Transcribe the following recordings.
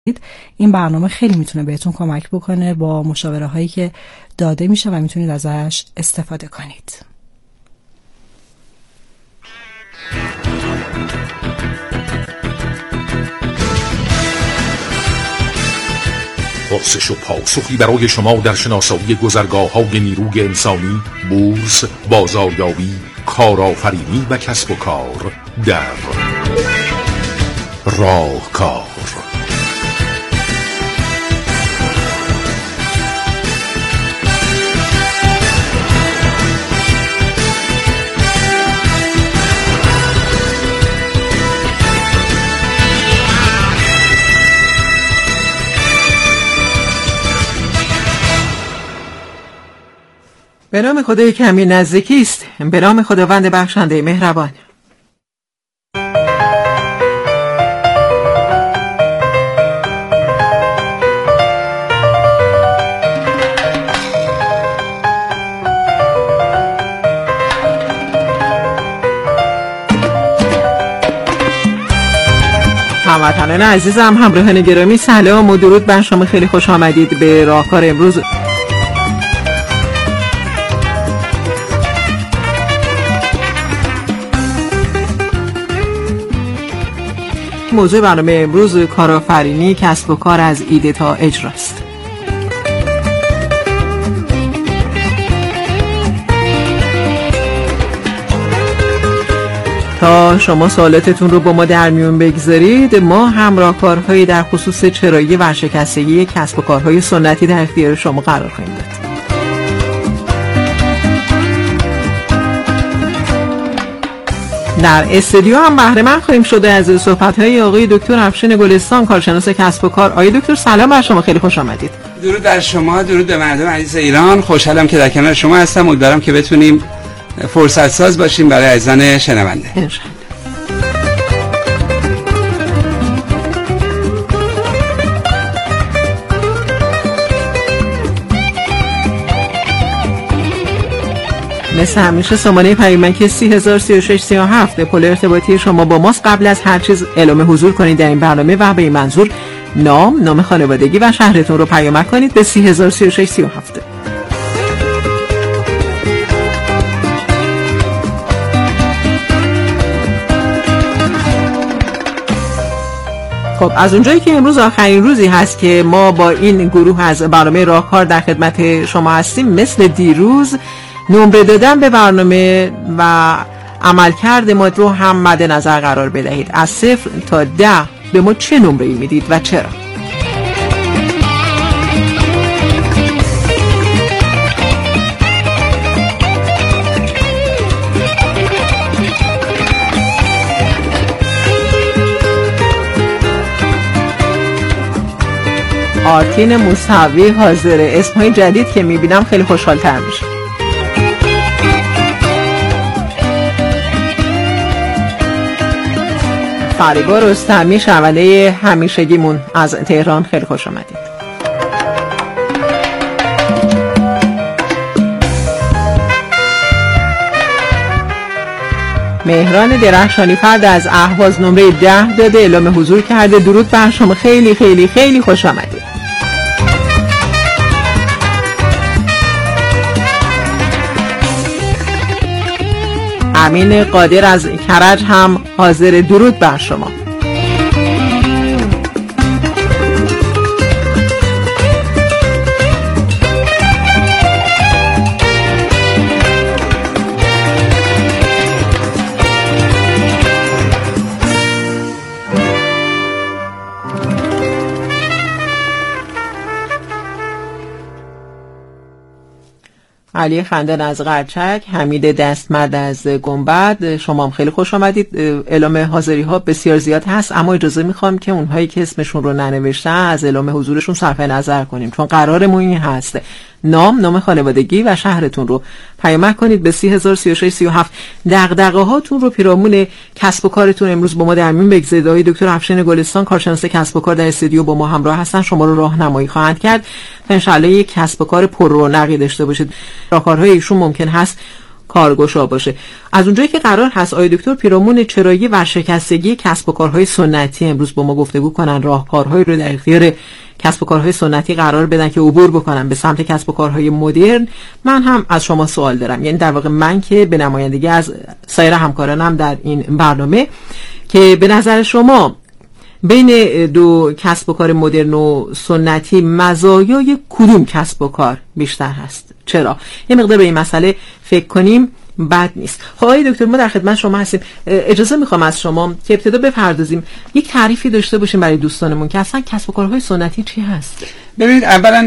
این برنامه خیلی میتونه بهتون کمک بکنه با مشاوره هایی که داده میشه و میتونید ازش استفاده کنید. پرسش و پاسخی برای شما در شناسایی گذرگاه‌های نیروی انسانی، بورس، بازاریابی، کارآفرینی و کسب و کار در راهکار. به نام خدای که همین نزدیکی است، به نام خداوند بخشنده مهربان. هموطنان عزیزم، همراهان گرامی، سلام و درود بر شما. خیلی خوش آمدید به راهکار امروز. موضوع برنامه امروز کارآفرینی، کسب و کار از ایده تا اجراست. تا شما سوالاتتون رو با ما در میون بگذارید، ما هم راهکارهایی در خصوص چرایی ورشکستگی کسب و کارهای سنتی در اختیار شما قرار خواهیم داد. در استودیو هم بهره مند خواهیم شده از صحبت‌های آقای دکتر افشین گلستان، کارشناس کسب و کار. آقای دکتر سلام بر شما، خیلی خوش آمدید. درود بر شما، درود به مردم عزیز ایران. خوشحالم که در کنار شما هستم. امیدوارم که بتونیم فرصت ساز باشیم برای عزیزان شنونده. انشالله. مثل همیشه سامانه پیامک 303637 پل ارتباطی شما با ماست. قبل از هر چیز اعلام حضور کنید در این برنامه و به این منظور نام خانوادگی و شهرتون رو پیامک کنید به 303637. خب از اونجایی که امروز آخرین روزی هست که ما با این گروه از برنامه راهکار در خدمت شما هستیم، مثل دیروز نمره دادن به برنامه و عملکرد ما رو هم مد نظر قرار بدهید. از 0 تا 10 به ما چه نمره‌ای میدید و چرا؟ آرتین موسوی حاضره. اسمهای جدید که میبینم خیلی خوشحال‌تر میشه. فریبا رستمی، شنونده همیشگیمون از تهران، خیلی خوش آمدید. مهران درخشانی فرد از اهواز نمره 10 داده، اعلام حضور کرده. درود بر شما، خیلی خیلی خیلی خوش آمدید. امین قادر از کرج هم حاضر. درود بر شما. علی خندان از قرچک، حمید دستمرد از گنبد، شما هم خیلی خوش آمدید. اعلام حاضری ها بسیار زیاد هست، اما اجازه میخوام که اونهایی که اسمشون رو ننوشتن از اعلام حضورشون صرف نظر کنیم، چون قرارمون این هست نام خانوادگی و شهرتون رو پیامک کنید به 303637. دغدغه هاتون رو پیرامون کسب و کارتون امروز با ما در میون بگذارید. آقای دکتر افشین گلستان، کارشناس کسب و کار، در استودیو با ما همراه هستن، شما رو راهنمایی خواهند کرد تا ان شاء الله یک کسب و کار پر رونقی داشته باشید. راهکارهای ایشون ممکن هست کارگشا باشه. از اونجایی که قرار هست آقای دکتر پیرامون چرایی ورشکستگی کسب و کارهای سنتی امروز با ما گفتگو کنن، راهکارهایی رو در اختیار کسب و کارهای سنتی قرار بدن که عبور بکنن به سمت کسب و کارهای مدرن، من هم از شما سوال دارم. یعنی در واقع من که به نمایندگی از سایر همکارانم در این برنامه، که به نظر شما بین دو کسب و کار مدرن و سنتی مزایای کدوم کسب و کار بیشتر هست؟ چرا؟ یه مقدار به این مسئله فکر کنیم بد نیست. خب آقای دکتر، ما در خدمت شما هستیم. اجازه میخوام از شما که ابتدا بپردازیم یک تعریفی داشته باشیم برای دوستانمون که اصلا کسب و کارهای سنتی چی هست. ببینید، اولا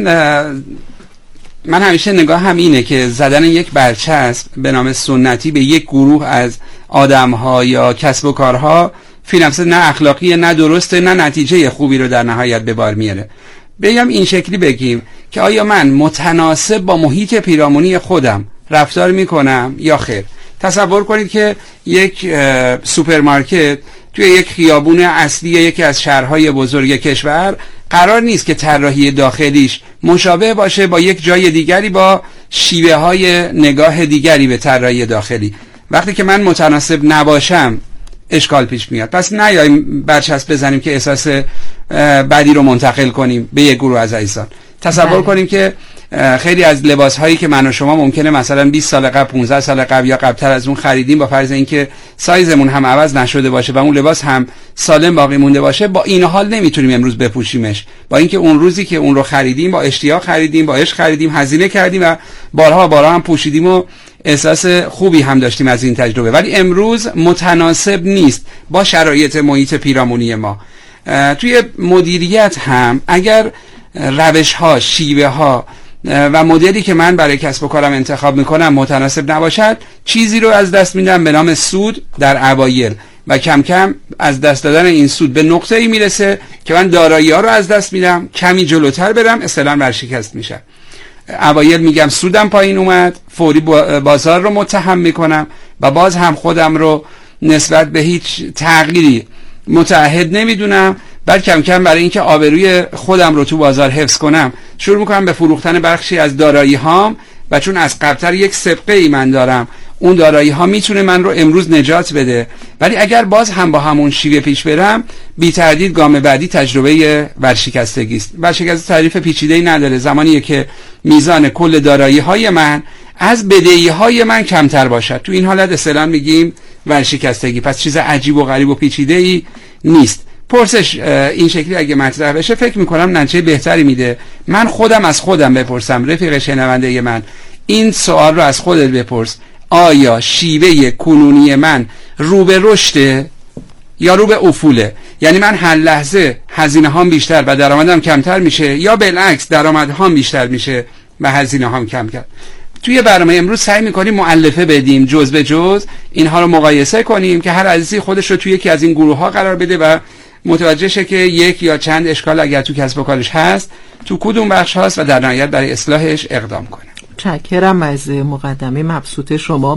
من همیشه نگاه هم اینه که زدن یک برچسب به نام سنتی به یک گروه از آدم‌ها یا کسب و کارها فی نفسه نه اخلاقیه، نه درسته، نه نتیجه خوبی رو در نهایت به بار میاره. بگم این شکلی بگیم که آیا من متناسب با محیط پیرامونی خودم رفتار میکنم یا خیر. تصور کنید که یک سوپرمارکت توی یک خیابون اصلی یکی از شهرهای بزرگ کشور قرار نیست که طراحی داخلیش مشابه باشه با یک جای دیگری با شیوه های نگاه دیگری به طراحی داخلی. وقتی که من متناسب نباشم اشکال پیش میاد. پس نیاییم برچسب بزنیم که احساس بدی رو منتقل کنیم به یک گروه از عزیزان. تصور کنیم که خیلی از لباس هایی که من و شما ممکنه مثلا 20 سال قبل، 15 سال قبل یا قبلتر از اون خریدیم، با فرض اینکه سایزمون هم عوض نشده باشه و اون لباس هم سالم باقی مونده باشه، با این حال نمیتونیم امروز بپوشیمش، با اینکه اون روزی که اون رو خریدیم با اشتیاق خریدیم، با عشق خریدیم، هزینه کردیم و بارها هم پوشیدیم و احساس خوبی هم داشتیم از این تجربه. ولی امروز متناسب نیست با شرایط محیط پیرامونی ما. توی مدیریت هم اگر روش ها، شیوه ها و مدلی که من برای کسب و کارم انتخاب میکنم متناسب نباشد، چیزی رو از دست میدم به نام سود در اوایل و کم کم از دست دادن این سود به نقطه‌ای میرسه که من دارایی ها رو از دست میدم، کمی جلوتر برم اصطلاحاً ورشکست میشم. اوایل میگم سودم پایین اومد، فوری بازار رو متهم میکنم و باز هم خودم رو نسبت به هیچ تغییری متعهد نمیدونم، بعد کم کم برای اینکه آبروی خودم رو تو بازار حفظ کنم شروع میکنم به فروختن بخشی از دارایی هام و چون از قبلتر یک سابقه ای من دارم، اون دارایی ها میتونه من رو امروز نجات بده. ولی اگر باز هم با همون شیوه پیش برم، بی تردید گام بعدی تجربه ورشکستگی است. ورشکستگی تعریف پیچیده‌ای نداره. زمانیه که میزان کل دارایی های من از بدهی های من کمتر باشد، تو این حالت اصطلاحاً میگیم ورشکستگی. پس چیز عجیب و غریب و پیچیده‌ای نیست. پرسش این شکلی اگه مطرح بشه فکر میکنم نتیجه بهتری میده. من خودم از خودم بپرسم، رفیق شنونده من این سوال رو از خودت بپرس: آیا شیوه کنونی من رو به رشده یا رو به افوله؟ یعنی من هر لحظه هزینه هام بیشتر و درآمدم کمتر میشه، یا بالعکس درآمد هام بیشتر میشه و هزینه هام کمتر؟ توی برنامه امروز سعی میکنیم مؤلفه بدیم، جز به جز اینها رو مقایسه کنیم که هر عزیزی خودش رو توی یکی از این گروه ها قرار بده و متوجه شه که یک یا چند اشکال اگر تو کسب و کارش هست تو کدوم بخش هست و در نهایت برای اصلاحش اقدام کنه. متشکرم از مقدمه مبسوط شما.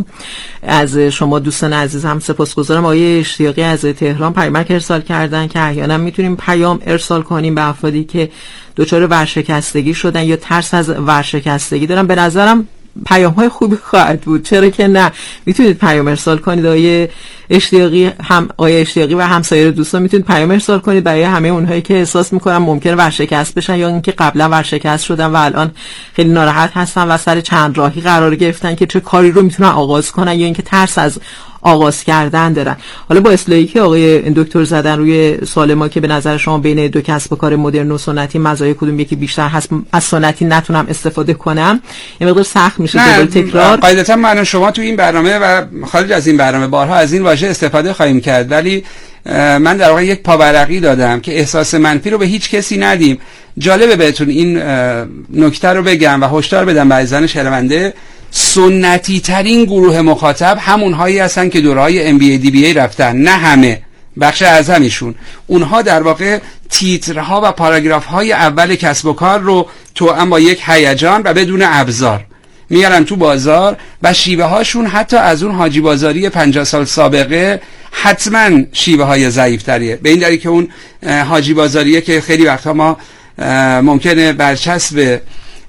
از شما دوستان عزیزم سپاسگزارم. آقای اشتیاقی از تهران پیامک ارسال کردن که احیانا میتونیم پیام ارسال کنیم به افرادی که دچار ورشکستگی شدن یا ترس از ورشکستگی دارن. به نظرم پیام های خوبی خواهد بود، چرا که نه. میتونید پیام ارسال کنید. آقای اشتیاقی و همسایر دوستان میتونید پیام ارسال کنید برای همه اونهایی که احساس میکنن ممکنه ورشکست بشن یا اینکه قبلا ورشکست شدن و الان خیلی ناراحت هستن و سر چند راهی قرار گرفتن که چه کاری رو میتونن آغاز کنن یا اینکه ترس از آغاز کردن دارن. حالا با اصلاحی که آقای دکتر زدن روی سوال ما که به نظر شما بین دو کسب و کار مدرن و سنتی مزایای کدوم یکی بیشتر هست، از سنتی نتونم استفاده کنم، این مقدار سخت میشه دوباره تکرار. قاعدتا من و شما تو این برنامه و خارج از این برنامه بارها از این واژه استفاده خواهیم کرد، ولی من در واقع یک پاورقی دادم که احساس منفی رو به هیچ کسی ندیم. جالبه بهتون این نکته رو بگم و هشدار بدم به عزیزان شنونده: سنتی ترین گروه مخاطب همون هایی هستن که دورهای MBA DBA رفتن، نه همه، بخش اعظمشون. اونها در واقع تیترها و پاراگراف های اول کسب و کار رو توأم با یک هیجان و بدون ابزار میارن تو بازار و شیوه هاشون حتی از اون حاجی بازاری 50 سال سابقه حتما شیوه های ضعیف تریه، به این دلیل که اون حاجی بازاریه که خیلی وقتا ما ممکنه برچسب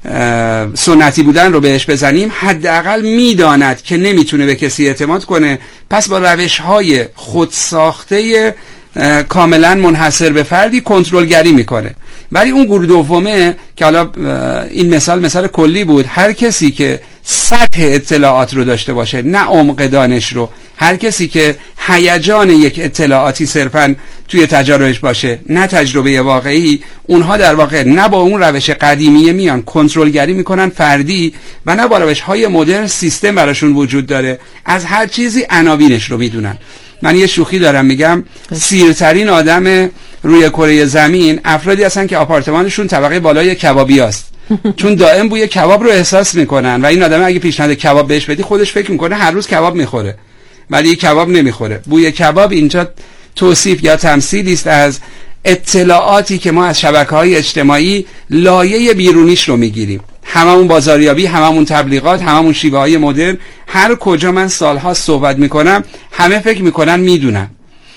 سنتی بودن رو بهش بزنیم، حداقل میداند که نمیتونه به کسی اعتماد کنه، پس با روش‌های خودساخته کاملا منحصر به فردی کنترلگری میکنه. ولی اون گروه دومه که حالا این مثال کلی بود، هر کسی که سطح اطلاعات رو داشته باشه نه عمق دانش رو، هر کسی که هیجان یک اطلاعاتی صرفا توی تجاربش باشه نه تجربه واقعی، اونها در واقع نه با اون روش قدیمی میان کنترلگری میکنن فردی و نه با روش‌های مدرن سیستم براشون وجود داره، از هر چیزی عناوینش رو میدونن. من یه شوخی دارم میگم سیرترین آدم روی کره زمین افرادی هستن که آپارتمانشون طبقه بالای کبابی است، چون دائم بوی کباب رو احساس میکنن و این آدم اگه پیشنهاد کباب بهش بدی خودش فکر میکنه هر روز کباب میخوره ولی کباب نمیخوره. بوی کباب اینجا توصیف یا تمثیلی است از اطلاعاتی که ما از شبکه‌های اجتماعی لایه بیرونیش رو میگیریم، هممون بازاریابی، هممون تبلیغات، هممون شیوه‌های مدرن. هر کجا من سالها صحبت میکنم همه فکر میکنن میدونن.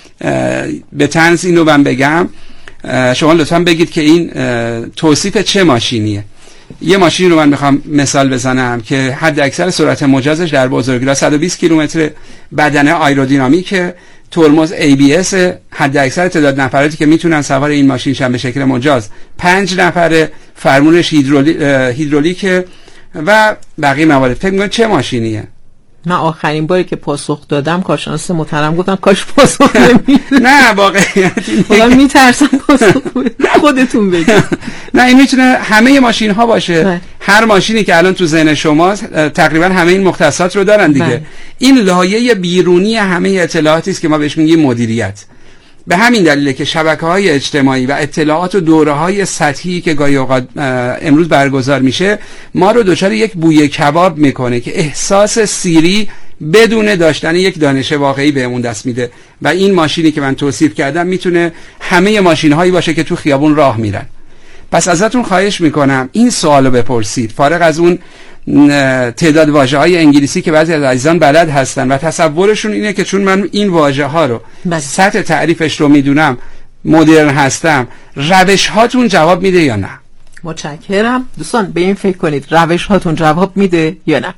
به طنز اینو من بگم، شما لطفا بگید که این توصیف چه ماشینیه. یه ماشین رو من میخوام مثال بزنم که حد اکثر سرعت مجازش در بزرگراه 120 کیلومتر، بدنه آیرودینامیکه، ترمز ABS، حد اکثر تعداد نفراتی که میتونن سوار این ماشین شن به شکل مجاز 5 نفره، فرمونش هیدرولیکه و بقیه موارد. فکر می‌کنید چه ماشینیه؟ من آخرین باری که پاسخ دادم کارشناس محترم گفتن کاش پاسخ نمیده. نه واقعیت خدا میترسم پاسخ خودتون بگید. نه این میتونه همه ماشین ها باشه. هر ماشینی که الان تو ذهن شماست تقریبا همه این مختصات رو دارن دیگه. این لایه بیرونی همه اطلاعاتی است که ما بهش میگیم مدیریت. به همین دلیله که شبکه‌های اجتماعی و اطلاعات و دوره‌های سطحی که گاهی اوقات امروز برگزار میشه ما رو دچار یک بوی کباب میکنه که احساس سیری بدون داشتن یک دانش واقعی بهمون دست میده. و این ماشینی که من توصیف کردم میتونه همه ماشین‌هایی باشه که تو خیابون راه میرن. پس ازتون خواهش میکنم این سوالو بپرسید، فارغ از اون تعداد واژه‌های انگلیسی که بعضی از عزیزان بلد هستن و تصورشون اینه که چون من این واژه‌ها رو سطح تعریفش رو میدونم مدرن هستم، روش هاتون جواب میده یا نه؟ متشکرم. دوستان به این فکر کنید، روش هاتون جواب میده یا نه؟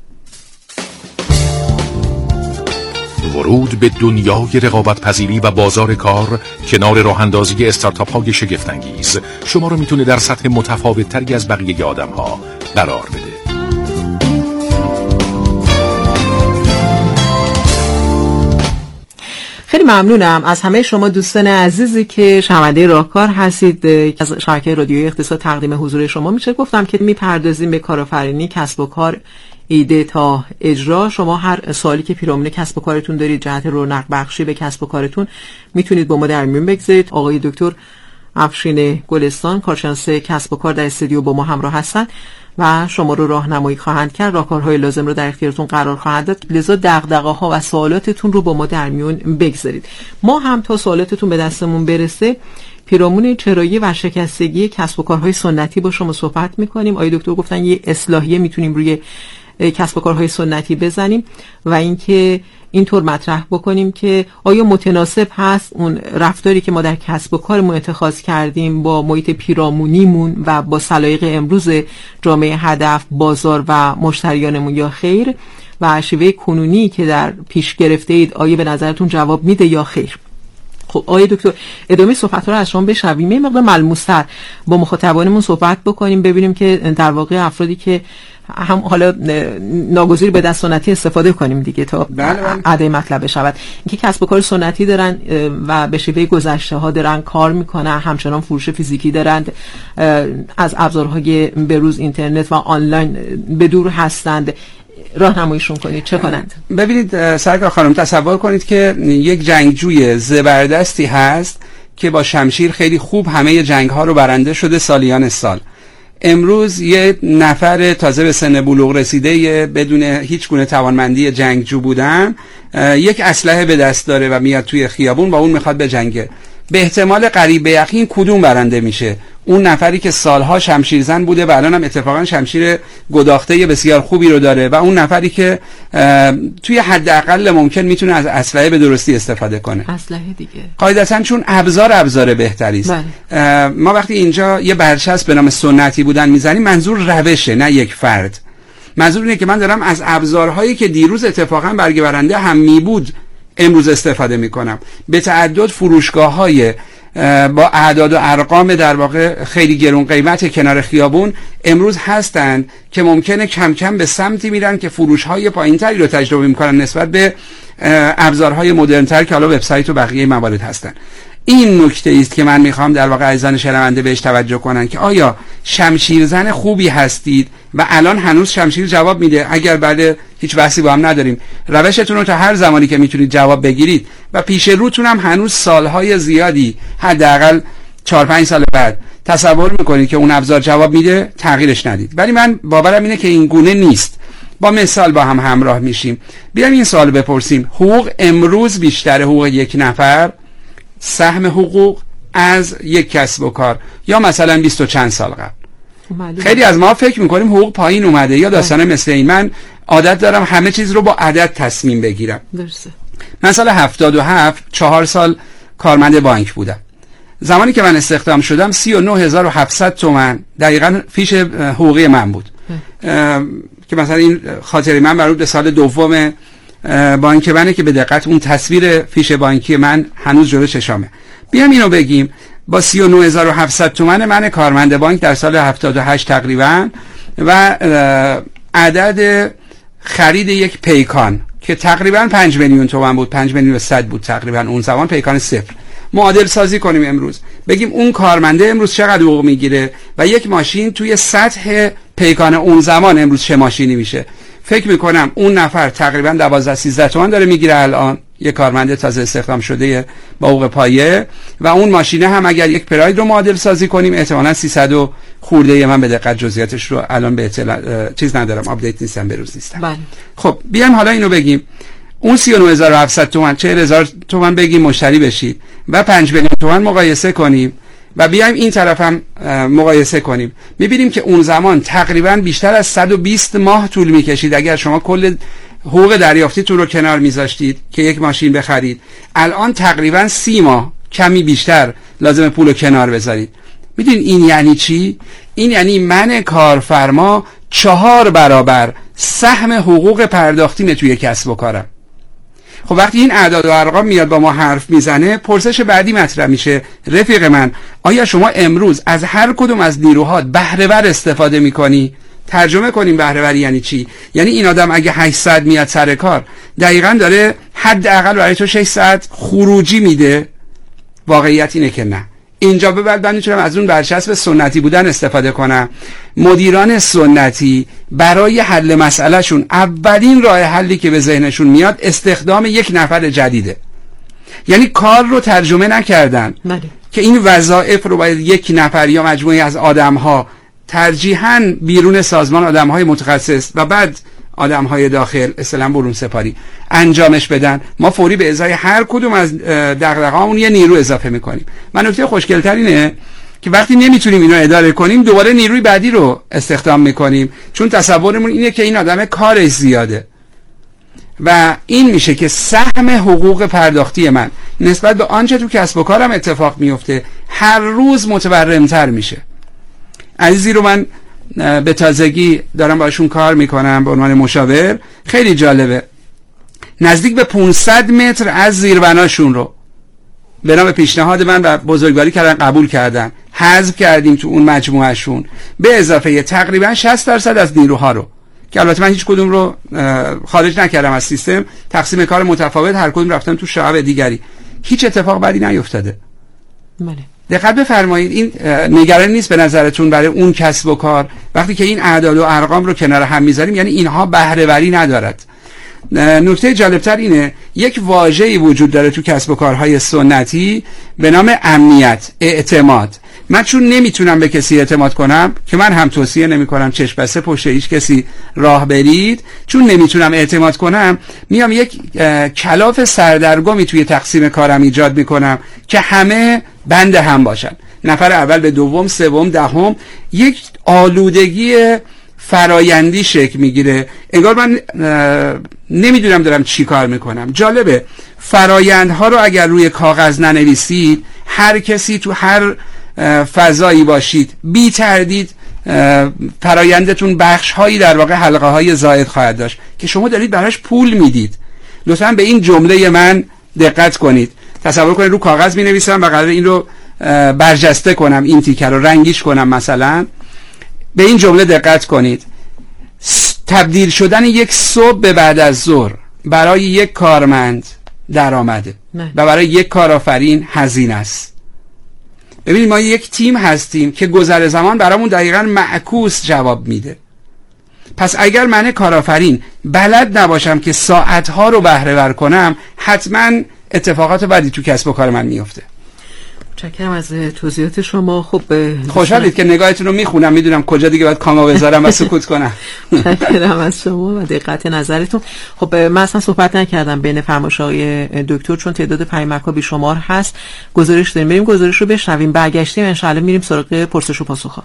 ورود به دنیای رقابت پذیری و بازار کار کنار راه اندازی استارتاپ های شگفت انگیز شما رو میتونه در سطح متفاوت تری از بقیه آدم ها قرار بده. خیلی ممنونم از همه شما دوستان عزیزی که شنونده راهکار هستید. از شبکه رادیویی اقتصاد تقدیم حضور شما میشه. گفتم که میپردازیم به کارآفرینی، کسب و کار، ایده تا اجرا. شما هر سوالی که پیرامون کسب و کارتون دارید جهت رونق بخشی به کسب و کارتون میتونید با ما در میون بگذارید. آقای دکتر افشین گلستان کارشناس کسب و کار در استودیو با ما همراه هستند و شما رو راهنمایی خواهند کرد، راهکارهای لازم رو در اختیارتون قرار خواهند داد. لذا دغدغه‌ها و سوالاتتون رو با ما در میون بگذارید. ما هم تا سوالاتتون به دستمون برسه پیرامون چرایی و شکستگی کسب و کارهای سنتی با شما صحبت می‌کنیم. آقای دکتر گفتن یه اصلاحیه میتونیم روی کسب و کارهای سنتی بزنیم و اینکه اینطور مطرح بکنیم که آیا متناسب هست اون رفتاری که ما در کسب و کارمون اتخاذ کردیم با محیط پیرامونیمون و با سلایق امروز جامعه هدف، بازار و مشتریانمون یا خیر، و شیوه کنونی که در پیش گرفته اید آیا به نظرتون جواب میده یا خیر؟ خب آقای دکتر ادامه صحبت رو از شما بشنویم، یه مقدار ملموس‌تر با مخاطبانمون صحبت بکنیم، ببینیم که در واقع افرادی که هم حالا ناگزیر به دست سنتی استفاده کنیم دیگه تا عده مطلب بشود، اینکه کسب و کار سنتی دارن و به شیوه گذشته ها دارن کار میکنن، همچنان فروش فیزیکی دارند، از ابزارهای بروز اینترنت و آنلاین به دور هستند، راهنماییشون کنید چه کنند؟ ببینید سرکار خانم، تصور کنید که یک جنگجوی زبردستی هست که با شمشیر خیلی خوب همه جنگ ها رو برنده شده سالیان سال. امروز یه نفر تازه به سن بلوغ رسیده بدون هیچ گونه توانمندی جنگجو بودن یک اسلحه به دست داره و میاد توی خیابون با اون میخواد بجنگه. به احتمال قریب به یقین کدوم برنده میشه؟ اون نفری که سالها شمشیرزن بوده و الان هم اتفاقا شمشیر گداخته بسیار خوبی رو داره و اون نفری که توی حداقل ممکن میتونه از اسلحه به درستی استفاده کنه. اسلحه دیگه قاعدتاً چون ابزار بهتری است. ما وقتی اینجا یه برچسب به نام سنتی بودن میزنیم منظور روشه نه یک فرد. منظور اینه که من دارم از ابزارهایی که دیروز اتفاقا برگ برنده هم می بود امروز استفاده میکنم. به تعدد فروشگاه‌های با اعداد و ارقام در واقع خیلی گرون قیمت کنار خیابون امروز هستند که ممکنه کم کم به سمتی میرن که فروش‌های پایین‌تری رو تجربه میکنن نسبت به ابزارهای مدرن‌تر که حالا وبسایت و بقیه موارد هستن. این نکته است که من میخوام در واقع عزیزان شنونده بهش توجه کنن که آیا شمشیرزن خوبی هستید و الان هنوز شمشیر جواب میده؟ اگر بله هیچ بحثی با هم نداریم. روشتون رو تا هر زمانی که میتونید جواب بگیرید و پیش روتون هم هنوز سالهای زیادی حداقل 4-5 سال بعد تصور میکنید که اون ابزار جواب میده، تغییرش ندید. ولی من باورم اینه که این گونه نیست. با مثال با هم همراه میشیم. بیایم این سوال بپرسیم: حقوق امروز بیشتر حقوق یک نفر، سهم حقوق از یک کسب و کار، یا مثلا 20 و چند سال قبل؟ خیلی از ما فکر میکنیم حقوق پایین اومده یا داستانه مثل این. من عادت دارم همه چیز رو با عدد تصمیم بگیرم. درسته. من سال 77 4 سال کارمند بانک بودم. زمانی که من استخدام شدم 39700 تومان دقیقاً فیش حقوقی من بود که مثلا این خاطره من مربوط به سال دوم بانک منه که به دقت اون تصویر فیش بانکی من هنوز جلو چشامه. بیام اینو بگیم با 39700 تومان من کارمند بانک در سال 78 تقریبا و عدد خرید یک پیکان که تقریبا 5 میلیون تومان بود، 5 میلیون و 100 بود تقریبا اون زمان، پیکان صفر. معادل سازی کنیم امروز، بگیم اون کارمنده امروز چقدر حقوق میگیره و یک ماشین توی سطح پیکان اون زمان امروز چه ماشینی میشه. فکر میکنم اون نفر تقریبا 12-13 تومان داره میگیره الان، یک کارمند تازه استخدام شده با حقوق پایه، و اون ماشینه هم اگر یک پراید رو معادل سازی کنیم احتمالاً 300 و خورده. من به دقت جزئیاتش رو الان به اطلاع چیز ندارم، آپدیت نیستم، به روز نیستم. بله. خب بیایم حالا اینو بگیم: اون 39700 تومان 40000 تومان بگیم مشتری بشید و 5 میلیون تومان مقایسه کنیم و بیایم این طرف هم مقایسه کنیم، میبینیم که اون زمان تقریبا بیشتر از 120 ماه طول میکشید اگر شما کل حقوق دریافتیتون رو کنار میذاشتید که یک ماشین بخرید. الان تقریبا 30 ماه کمی بیشتر لازم پول رو کنار بذارید. میدونید این یعنی چی؟ این یعنی من کارفرما 4 برابر سهم حقوق پرداختیم توی کسب و کارم. خب وقتی این اعداد و ارقام میاد با ما حرف میزنه، پرسش بعدی مطرح میشه: رفیق من، آیا شما امروز از هر کدوم از نیروها بهره ور استفاده میکنی؟ ترجمه کنیم بهره ور یعنی چی؟ یعنی این آدم اگه 8 ساعت میاد سر کار، دقیقاً داره حداقل برای تو 6 ساعت خروجی میده؟ واقعیت اینه که نه. اینجا به بعد من میتونم از اون برچسب سنتی بودن استفاده کنم. مدیران سنتی برای حل مسئله شون اولین راه حلی که به ذهنشون میاد استخدام یک نفر جدیده. یعنی کار رو ترجمه نکردن که این وظایف رو باید یک نفر یا مجموعه از آدم‌ها، ترجیحاً بیرون سازمان آدم‌های متخصص و بعد آدم‌های داخل اصلا برون سپاری انجامش بدن. ما فوری به ازای هر کدوم از دغدغه‌هامون یه نیرو اضافه می‌کنیم. من نکته خوشگل‌تر اینه که وقتی نمیتونیم اینو اداره کنیم دوباره نیروی بعدی رو استخدام می‌کنیم، چون تصورمون اینه که این آدم کارش زیاده و این میشه که سهم حقوق پرداختی من نسبت به آنچه تو کسب و کارم اتفاق میفته هر روز متورم‌تر میشه. عزیزی رو من به تازگی دارم باشون کار میکنم به عنوان مشاور. خیلی جالبه، نزدیک به 500 متر از زیربناشون رو به نام پیشنهاد من و بزرگواری کردن، قبول کردن، حذف کردیم تو اون مجموعهشون، به اضافه تقریبا 60% از نیروها رو که البته من هیچ کدوم رو خارج نکردم از سیستم، تقسیم کار متفاوت، هر کدوم رفتن تو شعب دیگری، هیچ اتفاق بدی نیفتاده. بله. دقت بفرمایید، این نگرانی نیست به نظرتون برای اون کسب و کار وقتی که این اعداد و ارقام رو کنار هم میذاریم، یعنی اینها بهره وری ندارد. نکته جالبتر اینه یک واژه‌ای وجود داره تو کسب و کارهای سنتی به نام امنیت، اعتماد. من چون نمیتونم به کسی اعتماد کنم که من هم توصیه نمی کنم چشم بسته پشت هیچ کسی راه برید، چون نمیتونم اعتماد کنم میام یک کلاف سردرگمی توی تقسیم کارم ایجاد میکنم که همه بند هم باشن، نفر اول به دوم، سوم، دهم، یک آلودگی فرایندی شکل میگیره. انگار من نمیدونم دارم چی کار میکنم. جالبه فرایندها رو اگر روی کاغذ ننویسید، هر کسی تو هر فضایی باشید بی تردید فرایندتون بخش هایی در واقع حلقه های زائد خواهد داشت که شما دارید براش پول میدید. لطفاً به این جمله من دقت کنید. تصور کنید رو کاغذ می نویسم و قراره این رو برجسته کنم، این تیکه رو رنگیش کنم مثلا. به این جمله دقت کنید. تبدیل شدن یک صبح به بعد از ظهر برای یک کارمند درآمده و برای یک کارآفرین هزینه است. ببینید ما یک تیم هستیم که گذر زمان برامون دقیقاً معکوس جواب میده. پس اگر من کارآفرین بلد نباشم که ساعتها رو بهره ور کنم، حتما اتفاقات بدی تو کسب و کار من میفته. متشکرم از توضیحات شما. خب خوشحالید که نگاهتون رو میخونم، میدونم کجا دیگه باید کامو بذارم و سکوت کنم. متشکرم از شما و دقت نظرتون. خب من اصلا صحبت نکردم بین فرمایش‌های دکتر چون تعداد پیامک‌ها بیشمار هست. گزارش داریم، بریم گزارش رو بشنویم، برگشتیم ان شاءالله میریم سراغ پرسش و پاسخ‌ها.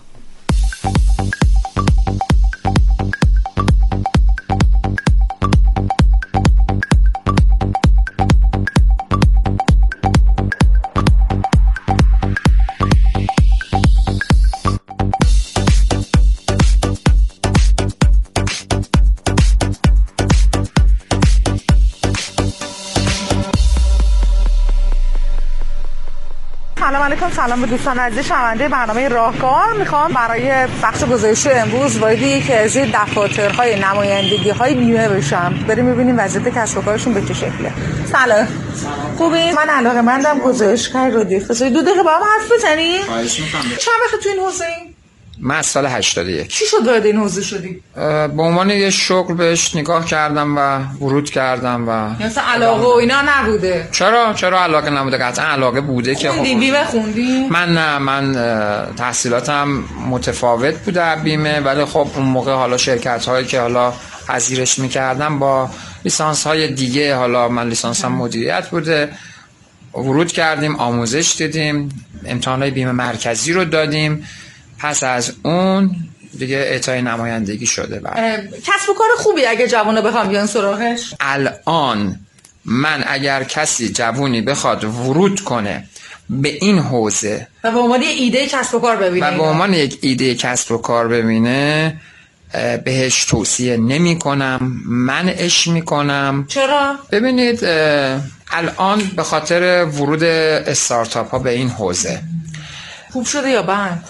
سلام علیکم، سلام به دوستان عزیز شنونده برنامه راهکار. میخوام برای بخش گزارش امروز وارد یکی از دفاترهای نمایندگی‌های بیمه بشم. بریم ببینیم وضعیت کسب و کارشون به چه شکله. سلام. خوبی؟ من علاقه‌مندم گزارشگر رادیو فضایی. 2 دقیقه با هم حرف بزنیم؟ خواهش می‌کنم. چند وقت تو این حوزه‌ای؟ من از سال 81. چی شد وارد این حوزه شدی؟ به عنوان یه شغل بهش نگاه کردم و ورود کردم و مثلا علاقه و اینا نبوده؟ چرا علاقه نبوده؟ قطعا علاقه بوده. که خوندی بیمه خوندی؟ من تحصیلاتم متفاوت بوده بیمه، ولی خب اون موقع حالا شرکت هایی که حالا پذیرش میکردم با لیسانس های دیگه، حالا من لیسانسم مدیریت بوده، ورود کردیم، آموزش دیدیم، امتحانات بیمه مرکزی رو دادیم، پس از اون دیگه اعطای نمایندگی شده. کسب و کار خوبی اگه جوونا بخوام بیان سراغش؟ الان من اگر کسی جوونی بخواد ورود کنه به این حوزه و به عنوان یک ایده کسب و کار ببینه بهش توصیه نمی کنم، منعش می کنم. چرا؟ ببینید الان به خاطر ورود استارتاپ ها به این حوزه خوب شده یا بد؟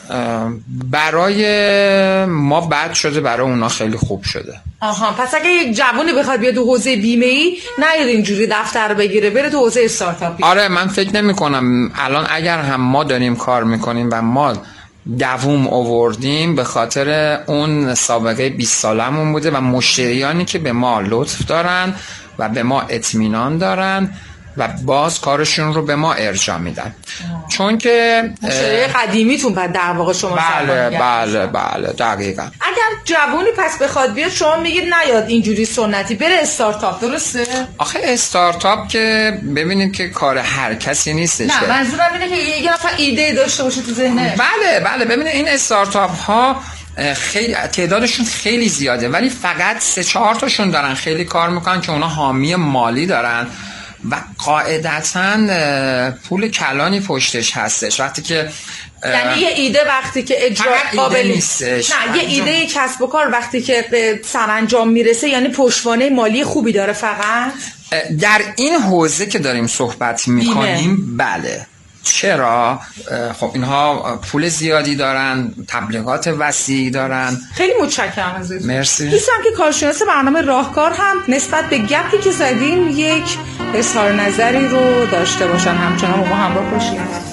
برای ما بد شده، برای اونا خیلی خوب شده. آها، پس اگه یک جوونی بخواد بیاد تو حوزه بیمه‌ای نیاد اینجوری دفتر بگیره، بره تو حوزه استارتاپی. آره، من فکر نمی کنم الان اگر هم ما داریم کار میکنیم و ما دووم آوردیم به خاطر اون سابقه 20 سالمون بوده و مشتریانی که به ما لطف دارن و به ما اطمینان دارن و باز کارشون رو به ما ارجاع میدن. چون که مشتری قدیمیتون بعد در واقع شما بله دقیقاً. اگر جوونی پس بخواد بیاد، شما میگید نیاد اینجوری سنتی، بره استارتاپ، درسته؟ آخه استارتاپ که ببینید که کار هر کسی نیستش. نه، منظورم اینه که یه نفر ایده داشته باشه تو ذهنه. بله ببینید این استارتاپ ها خیلی تعدادشون خیلی زیاده، ولی فقط 3-4 تاشون دارن خیلی کار میکنن که اونا حامی مالی دارن و قاعدتاً پول کلانی پشتش هستش. وقتی که یعنی یه ایده وقتی که اجرا قابل نیستش، نه یه ایده کسب و کار وقتی که به سرانجام میرسه یعنی پشتوانه مالی خوبی داره. فقط در این حوزه که داریم صحبت میکنیم بله. چرا؟ خب اینها پول زیادی دارن، تبلیغات وسیعی دارن. خیلی متشکرم ازتون. مرسی. دوستان که کارشناس برنامه راهکار هم نسبت به گپی که زدیم یک اظهار نظری رو داشته باشن، همچنان با ما همراه باشید.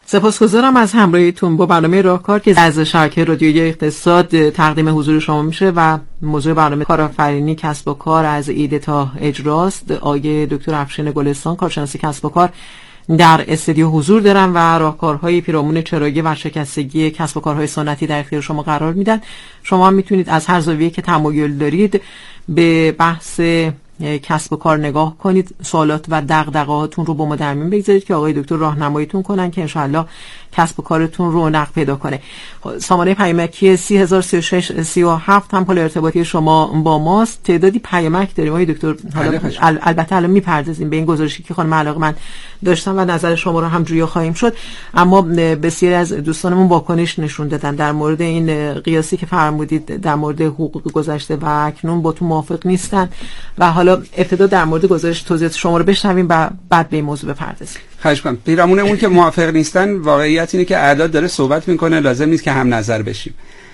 سپاسگزارم از همراهیتون با برنامه راهکار که از شبکه رادیویی اقتصاد تقدیم حضور شما میشه و موضوع برنامه کارآفرینی کسب و کار از ایده تا اجراست. آقای دکتر افشین گلستان، کارشناس کسب و کار، در استودیو حضور دارن و راهکارهای پیرامون چرایی و شکستگی کسب و کارهای سنتی در اختیار شما قرار میدن. شما میتونید از هر زاویه‌ای که تمایل دارید به بحث کسب و کار نگاه کنید، سوالات و دغدغه‌هاتون رو با ما در میون بگذارید که آقای دکتر راهنماییتون کنن که انشالله کسب و کارتون رونق پیدا کنه. سامانه پیامکی 303637 هم پل ارتباطی شما با ماست. تعدادی پیامک داریم آقای دکتر، حالا البته الان میپردازیم به این گزارشی که خانم علاقه‌مند داشتن و نظر شما رو هم جویا خواهیم شد، اما بسیاری از دوستانمون واکنش نشون دادن در مورد این قیاسی که فرمودید در مورد حقوق گذشته و اکنون با تو موافق نیستن و حالا ابتدا در مورد گزارش توضیحات شما رو بشنویم و بعد به این موضوع بپردازیم. خواهش می‌کنم. پیرامون اون که موافق نیستن، واقعیت اینه که اعداد داره صحبت میکنه، لازم نیست که هم نظر بشیم.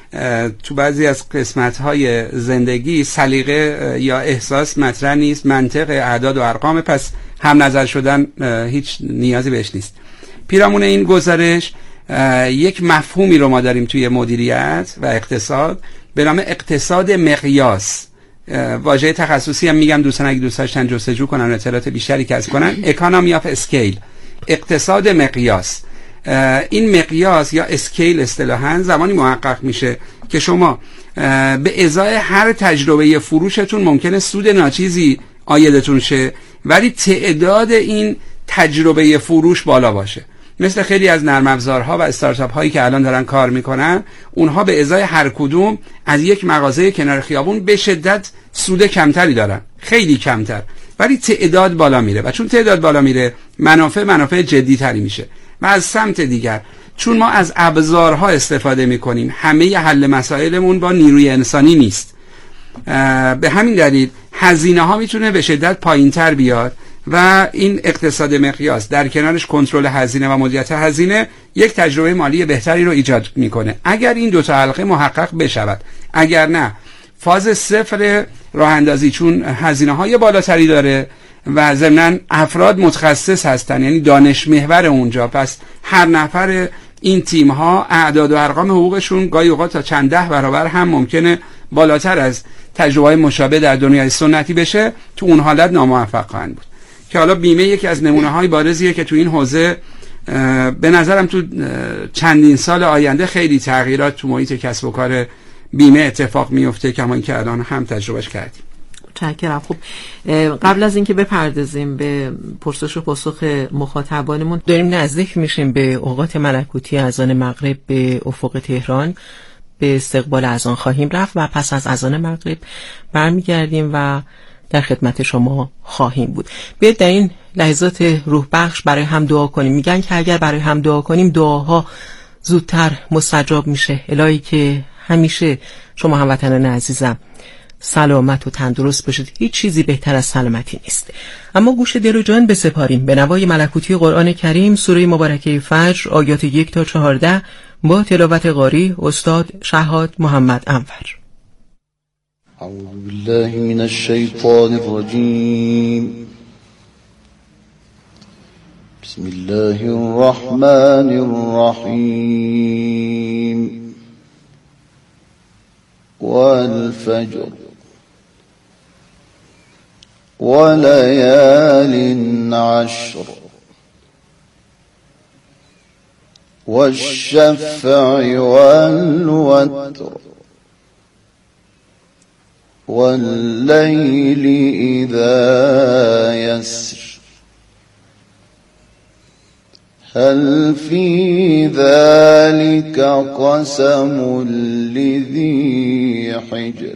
تو بعضی از قسمت‌های زندگی سلیقه یا احساس مطرح نیست، منطق اعداد و ارقام، پس هم نظر شدن هیچ نیازی بهش نیست. پیرامون این گزارش یک مفهومی رو ما داریم توی مدیریت و اقتصاد به نام اقتصاد مقیاس. واژه تخصصی هم میگم، دوستان اگه دوست داشتن جستجو کنن اطلاعات بیشتری کسب کنن، اکانومی آف اسکیل، اقتصاد مقیاس. این مقیاس یا اسکیل اصطلاحاً زمانی محقق میشه که شما به ازای هر تجربه فروشتون ممکنه سود ناچیزی عایدتون شه، ولی تعداد این تجربه فروش بالا باشه. مثل خیلی از نرم افزارها و استارتاپ هایی که الان دارن کار میکنن، اونها به ازای هر کدوم از یک مغازه کنار خیابون به شدت سود کمتری دارن، خیلی کمتر، ولی تعداد بالا میره و چون تعداد بالا میره منافع جدی تری میشه. و از سمت دیگر چون ما از ابزارها استفاده میکنیم، همه حل مسائلمون با نیروی انسانی نیست، به همین دلیل هزینه ها میتونه به شدت پایین تر بیاد و این اقتصاد مقیاس در کنارش کنترل هزینه و مدیریت هزینه یک تجربه مالی بهتری رو ایجاد میکنه اگر این دو تا حلقه محقق بشود. اگر نه، فاز صفر راه اندازی چون هزینه های بالاتری داره و ضمناً افراد متخصص هستن، یعنی دانش محور اونجا، پس هر نفر این تیم ها اعداد و ارقام حقوقشون گاهی اوقات تا چند ده برابر هم ممکنه بالاتر از تجربه مشابه در دنیای سنتی بشه. تو اون حالت ناموفق خواهند بود. که حالا بیمه یکی از نمونه‌های بارزیه که تو این حوزه به نظرم تو چندین سال آینده خیلی تغییرات تو محیط کسب و کار بیمه اتفاق میفته که ما این که الان هم تجربهش کردیم. متشکرم. خب قبل از اینکه بپردازیم به پرسش و پاسخ مخاطبانمون، داریم نزدیک میشیم به اوقات ملکوتی اذان مغرب به افق تهران. به استقبال اذان خواهیم رفت و پس از اذان مغرب برمیگردیم و در خدمت شما خواهیم بود. بیاید در این لحظات روح بخش برای هم دعا کنیم. میگن که اگر برای هم دعا کنیم دعاها زودتر مستجاب میشه. الهی که همیشه شما هموطنان عزیزم سلامت و تندرست باشید. هیچ چیزی بهتر از سلامتی نیست. اما گوش دل و جان بسپاریم به نوای ملکوتی قرآن کریم، سوره مبارکه فجر، آیات 1 تا 14 با تلاوت قاری استاد شهاد محمد انور. اعوذ بالله من الشیطان الرجیم. بسم الله الرحمن الرحیم. والفجر وليال عشر والشفع والوتر والليل إذا يسر هل في ذلك قسم لذي حجر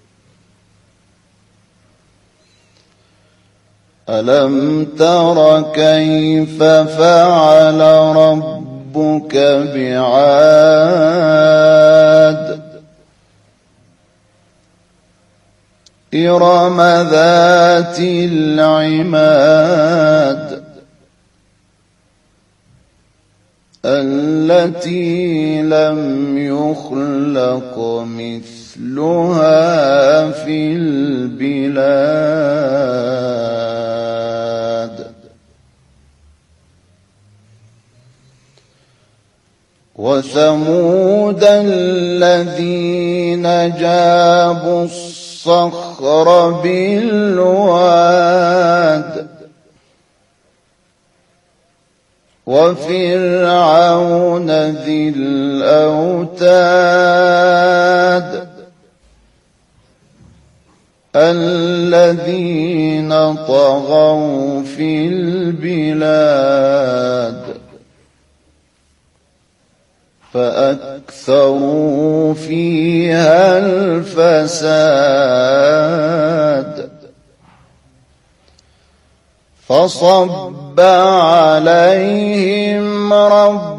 ألم تر كيف فعل ربك بعاد إرم ذات العماد التي لم يخلق مثلها في البلاد وثمود الذين جابوا الصخر بالواد وفرعون ذي الأوتاد الذين طغوا في البلاد فأكثروا فيها الفساد فصب عليهم ربهم